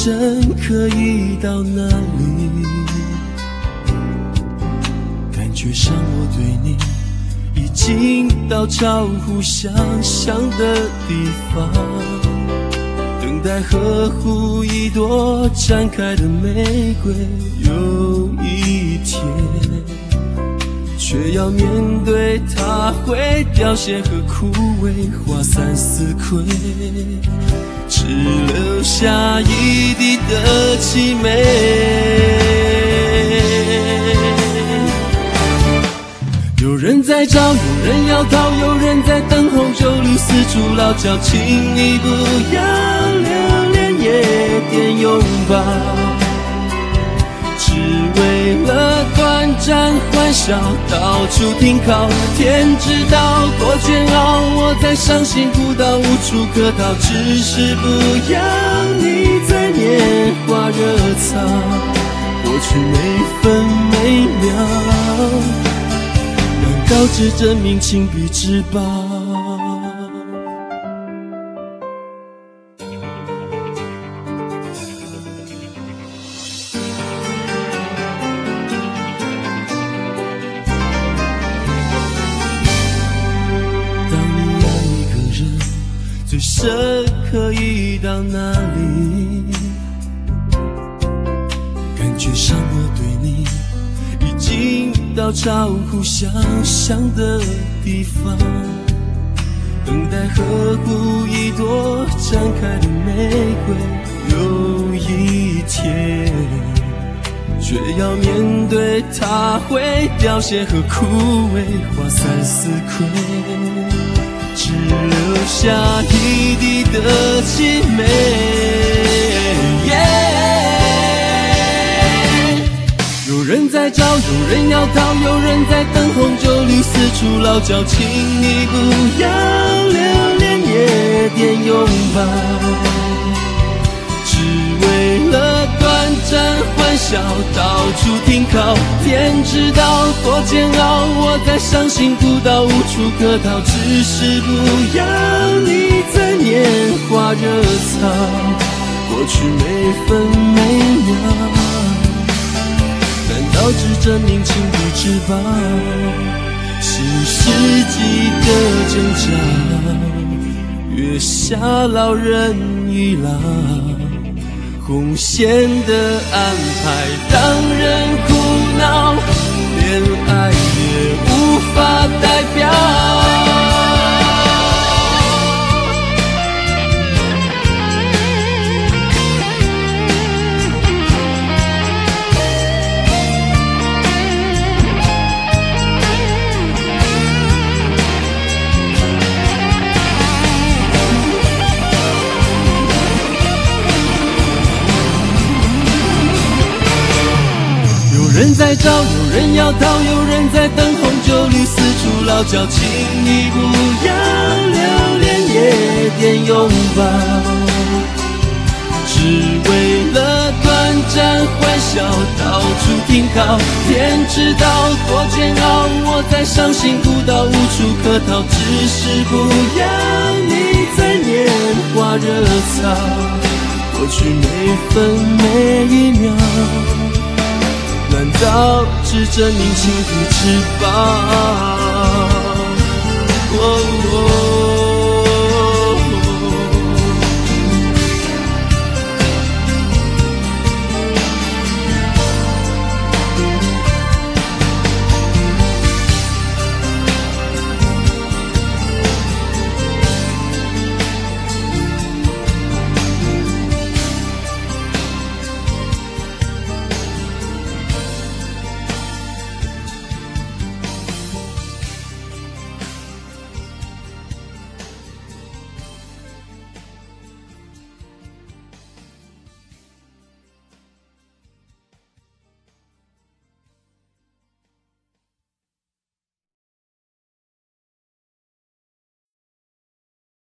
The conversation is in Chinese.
身可以到哪里？感觉上我对你已经到超乎想象的地方，等待呵护一朵绽开的玫瑰，有一天却要面对它会凋谢和枯萎，花散似愧，只留下一地的凄美。有人在找，有人要逃，有人在等候，就绿四处落脚，请你不要留恋夜店拥抱，只为了短暂欢笑，到处停靠。天知道多煎熬，我在伤心孤岛无处可逃，只是不要你在拈花惹草，过去每分每秒告知真名，情比之宝。当你爱一个人，最深可以到哪里？感觉上我对你已经到超乎想象的地方，等待呵护一朵绽开的玫瑰，有一天却要面对它会凋谢和枯萎，花散似愧，只留下一地的凄美。有人在找，有人要逃，有人在等候，就绿四处落脚，请你不要留恋夜店拥抱，只为了短暂欢笑，到处停靠。天知道多煎熬，我在伤心孤岛无处可逃，只是不要你在拈花惹草，过去每分每秒导致证明情比之宝，新世纪的挣扎，月下老人已老，红线的安排让人苦恼，连爱也无法代表。有人在找，有人要逃，有人在等候，就绿四处落脚，请你不要留恋夜店拥抱，只为了短暂欢笑，到处停靠。天知道多煎熬，我在伤心孤岛无处可逃，只是不要你在拈花惹草，过去每分每一秒难道只证明情比之宝？